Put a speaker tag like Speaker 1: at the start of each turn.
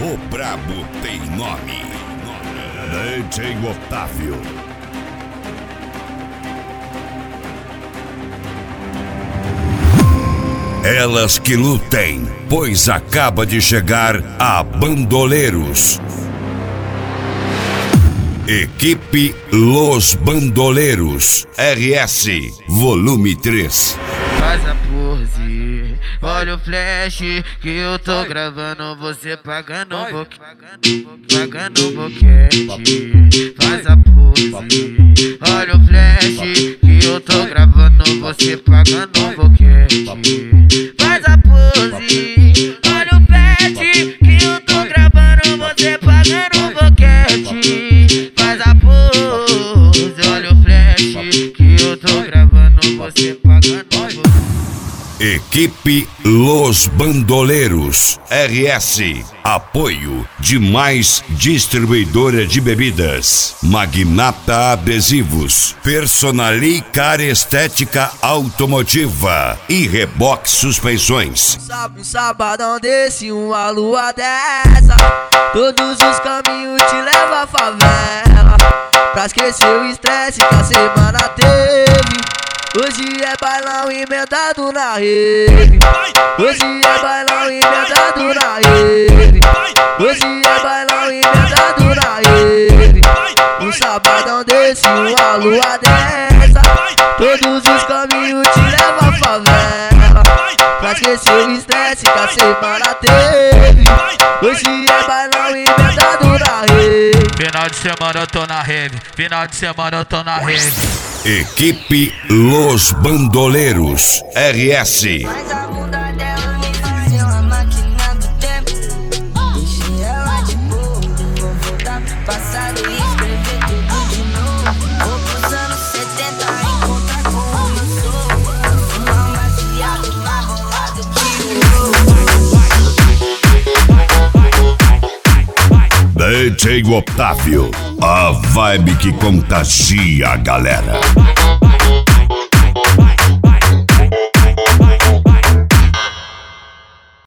Speaker 1: O brabo tem nome. DJ Otávio. Elas que lutem, pois acaba de chegar a Bandoleiros. Equipe Los Bandoleiros RS, volume 3.
Speaker 2: Faz a pose, olha o flash que eu tô gravando, você pagando boquete. Faz a pose, olha o flash que eu tô gravando, você pagando boquete. Faz a pose, olha o flash que eu tô gravando, você pagando boquete. Faz a pose, olha o flash que eu tô gravando, você pagando boquete.
Speaker 1: Equipe Los Bandoleiros RS. Apoio de Mais Distribuidora de Bebidas, Magnata Adesivos, Personali Car Estética Automotiva e Rebox Suspensões.
Speaker 3: Um sabadão desse, uma lua dessa, todos os caminhos te levam à favela, pra esquecer o estresse que a semana teve. Hoje é bailão emendado na rede. Hoje é bailão emendado na rede. Hoje é bailão emendado na rede. Um sabadão desse, uma lua dessa, todos os caminhos te levam à favela, pra esquecer o estresse que a semana teve. Hoje é bailão emendado na rede.
Speaker 2: Final de semana eu tô na rede, final de semana eu tô na rede.
Speaker 1: Equipe Los Bandoleiros RS.
Speaker 4: Mas a bunda dela me fazia uma máquina do tempo. Deixei ela de boa, vou voltar pro passado e escrever tudo de novo. Vou pros anos 70 encontrar com o meu sogro. Fumar um baseado mais rolado que o
Speaker 1: DJ Otávio, a vibe que contagia a galera.